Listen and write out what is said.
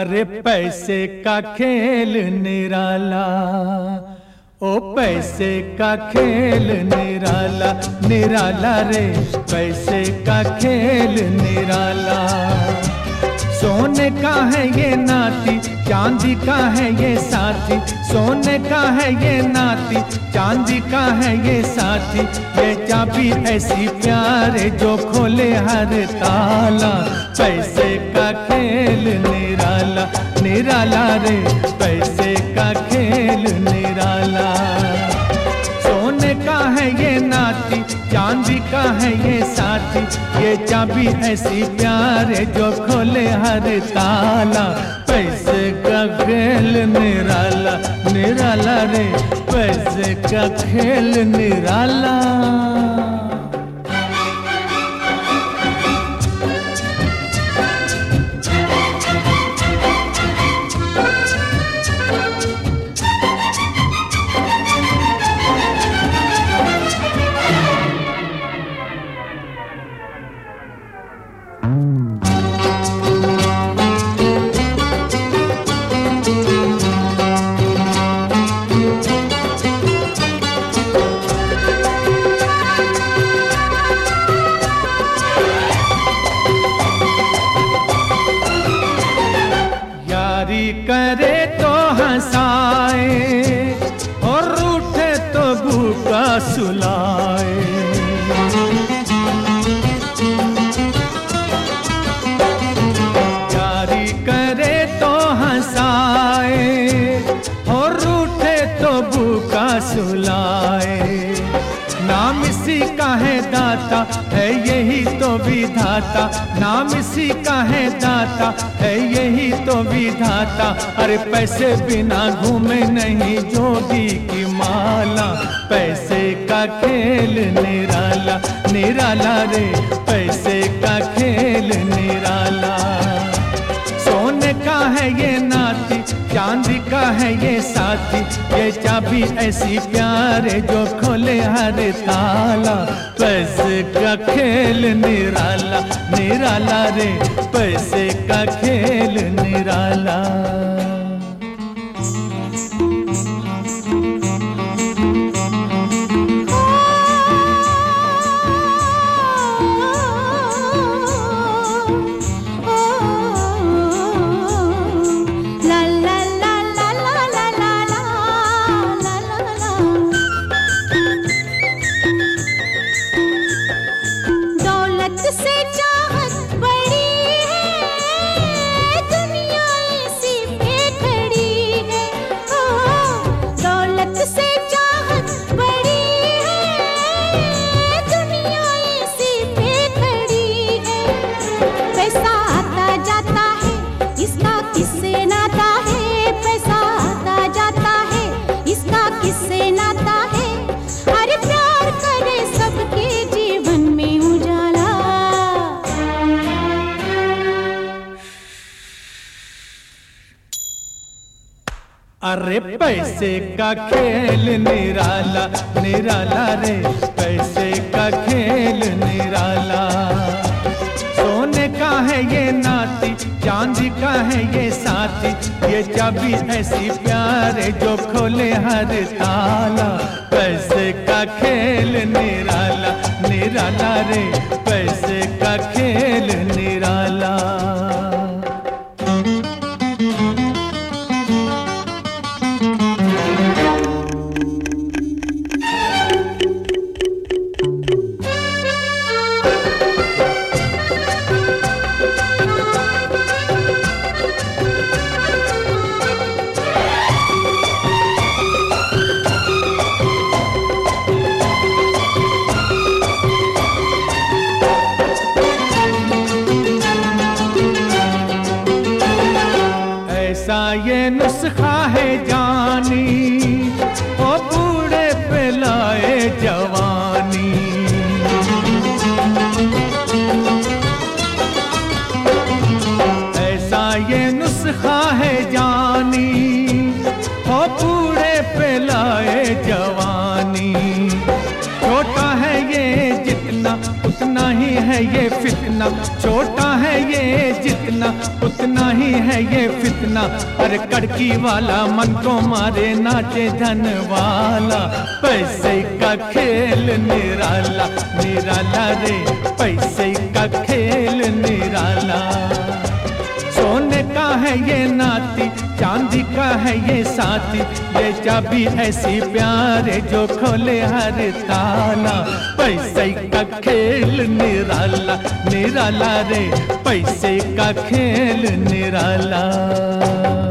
अरे पैसे का खेल निराला, ओ पैसे का खेल निराला, निराला रे पैसे का खेल निराला। सोने का है ये नाती, चांदी का है ये साथी, सोने का है ये नाती, चांदी का है ये साथी। ये चाबी ऐसी प्यारे जो खोले हर ताला। पैसे का खेल निराला, निराला रे पैसे का खेल निराला। सोने का है ये नाती, चांदी का है ये साथी, ये चाबी ऐसी प्यारे जो खोले हर ताला। पैसे का खेल निराला, निराला रे पैसे का खेल निराला। करे तो हंसाए और रूठे तो भूखा सुलाए। यारी करे तो हंसाए और रूठे तो भूखा सुलाए। नाम इसी का है दाता, है यही तो विधाता। नाम इसी का है दाता, है यही तो विधाता। अरे पैसे बिना घूमे नहीं जोगी की माला। पैसे का खेल निराला, निराला रे पैसे का खेल निराला। सोने का है ये नाती, चांदी का है ये साथी, ये चाबी ऐसी प्यारे जो खोले हर ताला। पैसे का खेल निराला, निराला रे पैसे का खेल निराला। अरे पैसे का खेल निराला, निराला रे पैसे का खेल निराला। सोने का है ये नाती, चांदी का है ये साथी, ये चाबी ऐसी प्यारे जो खोले हर ताला। पैसे का खेल निराला, निराला रे पैसे का खेल निराला। है ये फितना, छोटा है ये जितना उतना ही है ये फितना। अरे कड़की वाला मन को मारे नाचे धन वाला, पैसे का खेल निराला निराला रे, पैसे का खेल निराला। सोने का है ये नाती, चांदी का है ये साथी, ये चाबी ऐसी प्यारे जो खोले हर ताला। पैसे का खेल निराला निराला रे, पैसे का खेल निराला।